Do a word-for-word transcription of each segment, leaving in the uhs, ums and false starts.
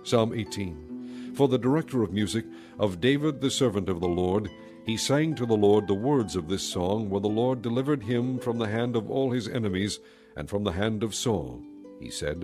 Psalm eighteen. For the director of music, of David the servant of the Lord, he sang to the Lord the words of this song, where the Lord delivered him from the hand of all his enemies, and from the hand of Saul. He said,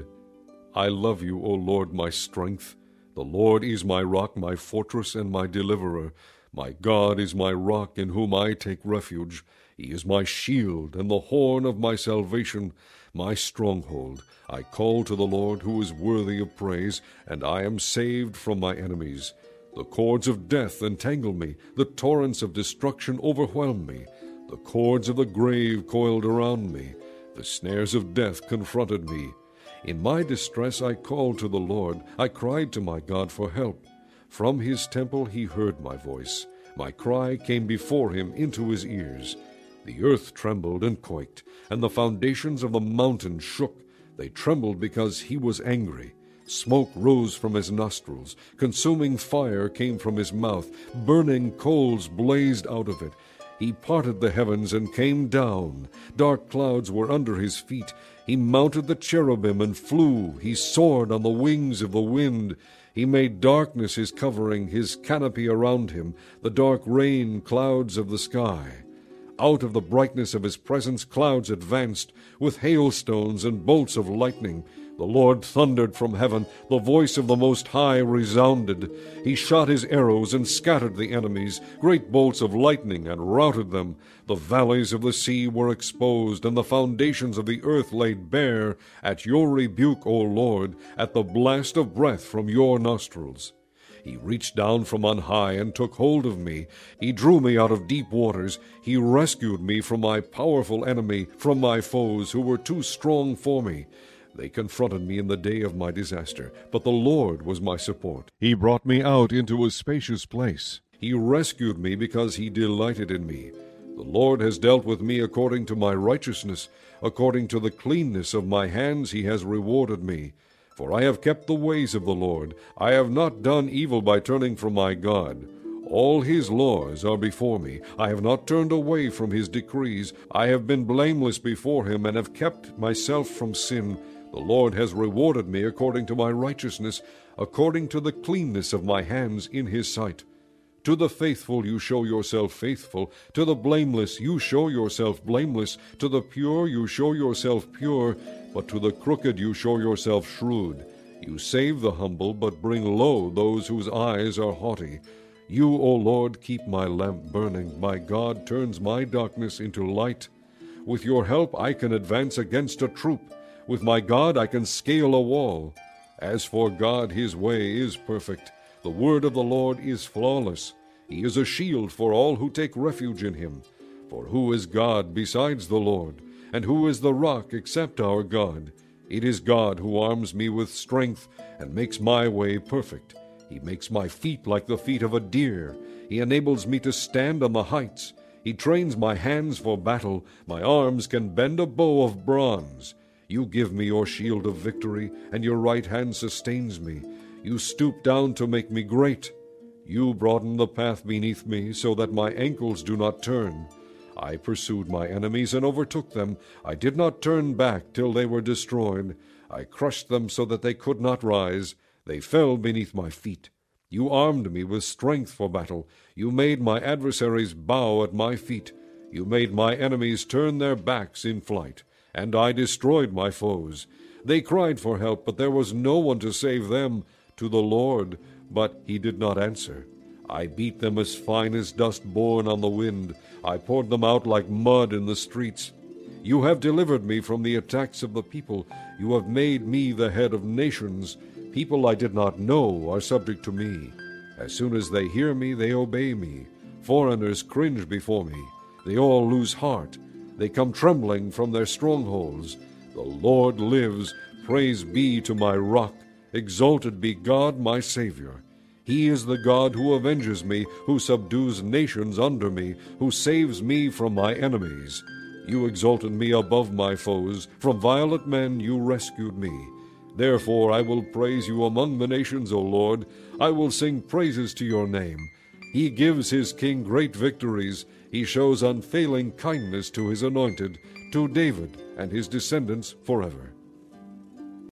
I love you, O Lord, my strength. The Lord is my rock, my fortress, and my deliverer. My God is my rock, in whom I take refuge. He is my shield, and the horn of my salvation, my stronghold. I call to the Lord, who is worthy of praise, and I am saved from my enemies. The cords of death entangle me, the torrents of destruction overwhelm me. The cords of the grave coiled around me, the snares of death confronted me. In my distress I called to the Lord, I cried to my God for help. From his temple he heard my voice. My cry came before him into his ears. The earth trembled and quaked, and the foundations of the mountains shook. They trembled because he was angry. Smoke rose from his nostrils. Consuming fire came from his mouth. Burning coals blazed out of it. He parted the heavens and came down. Dark clouds were under his feet. He mounted the cherubim and flew. He soared on the wings of the wind. He made darkness his covering, his canopy around him, the dark rain clouds of the sky. Out of the brightness of his presence clouds advanced, with hailstones and bolts of lightning. The Lord thundered from heaven, the voice of the Most High resounded. He shot his arrows and scattered the enemies, great bolts of lightning, and routed them. The valleys of the sea were exposed, and the foundations of the earth laid bare, at your rebuke, O Lord, at the blast of breath from your nostrils. He reached down from on high and took hold of me. He drew me out of deep waters. He rescued me from my powerful enemy, from my foes who were too strong for me. They confronted me in the day of my disaster, but the Lord was my support. He brought me out into a spacious place. He rescued me because he delighted in me. The Lord has dealt with me according to my righteousness. According to the cleanness of my hands he has rewarded me. For I have kept the ways of the Lord. I have not done evil by turning from my God. All his laws are before me. I have not turned away from his decrees. I have been blameless before him, and have kept myself from sin. The Lord has rewarded me according to my righteousness, according to the cleanness of my hands in his sight. To the faithful you show yourself faithful. To the blameless you show yourself blameless. To the pure you show yourself pure. But to the crooked you show yourself shrewd. You save the humble, but bring low those whose eyes are haughty. You, O Lord, keep my lamp burning. My God turns my darkness into light. With your help I can advance against a troop. With my God I can scale a wall. As for God, his way is perfect. The word of the Lord is flawless. He is a shield for all who take refuge in him. For who is God besides the Lord? And who is the rock except our God? It is God who arms me with strength and makes my way perfect. He makes my feet like the feet of a deer. He enables me to stand on the heights. He trains my hands for battle. My arms can bend a bow of bronze. You give me your shield of victory, and your right hand sustains me. You stoop down to make me great. You broaden the path beneath me, so that my ankles do not turn. I pursued my enemies and overtook them. I did not turn back till they were destroyed. I crushed them so that they could not rise. They fell beneath my feet. You armed me with strength for battle. You made my adversaries bow at my feet. You made my enemies turn their backs in flight. And I destroyed my foes. They cried for help, but there was no one to save them. To the Lord, but he did not answer. I beat them as fine as dust borne on the wind. I poured them out like mud in the streets. You have delivered me from the attacks of the people. You have made me the head of nations. People I did not know are subject to me. As soon as they hear me, they obey me. Foreigners cringe before me. They all lose heart. They come trembling from their strongholds. The Lord lives. Praise be to my rock. Exalted be God, my Savior. He is the God who avenges me, who subdues nations under me, who saves me from my enemies. You exalted me above my foes. From violent men you rescued me. Therefore I will praise you among the nations, O Lord. I will sing praises to your name. He gives his king great victories. He shows unfailing kindness to his anointed, to David and his descendants forever.